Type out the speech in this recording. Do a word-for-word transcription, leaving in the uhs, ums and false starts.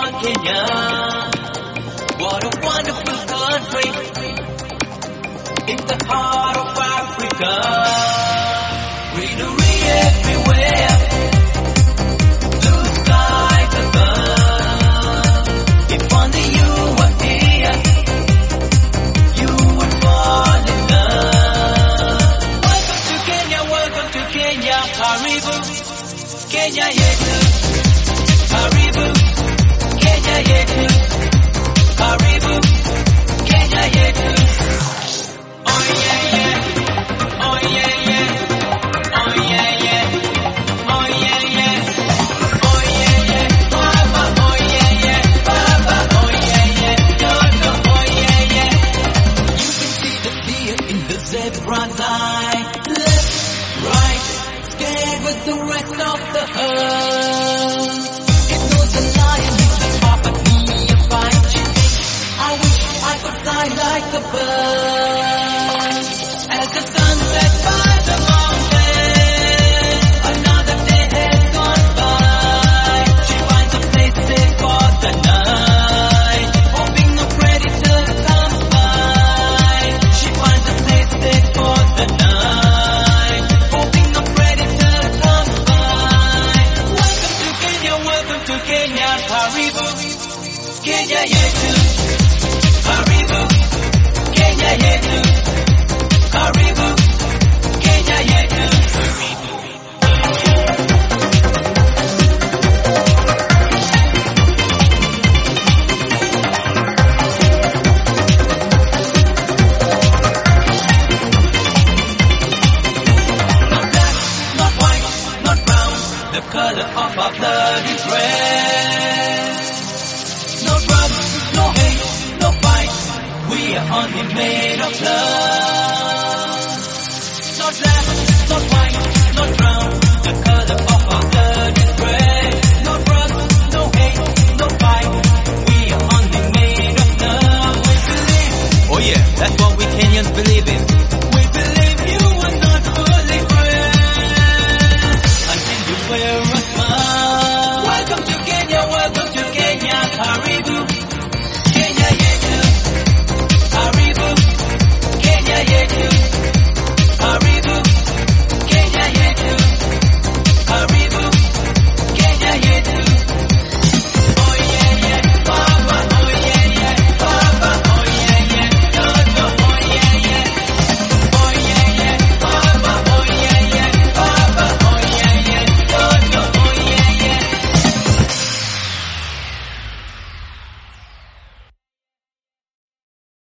on Kenya. What a wonderful country in the heart of Africa. Greenery everywhere, blue skies above. If only you were here, you would fall in love. Welcome to Kenya, welcome to Kenya. Karibu, Kenya yetu. Karibu, Kenya yetu. Karibu, Kenya yetu. Oh yeah yeah, oh yeah yeah, oh yeah yeah, oh yeah yeah, oh yeah yeah, Baba, oh yeah yeah, Baba, oh yeah yeah, Dodo, oh yeah yeah. You can see the deer in the zebra line, left, right, scared with the rest of the herd. It knows the lion is the top of me if I chase. I wish I could fly like a bird. As the sun sets by the mountain, another day has gone by. She finds a place safe for the night, hoping no predator comes by. She finds a place safe for the night, hoping no predator comes by. Welcome to Kenya, welcome to Kenya. Karibu, Kenya yetu. Karibu, Kenya yetu. Karibu, Kenya yetu. Not black, not white, not brown. The color of our blood is red. No drugs, no hate, no fight. We are only made of love. Not left,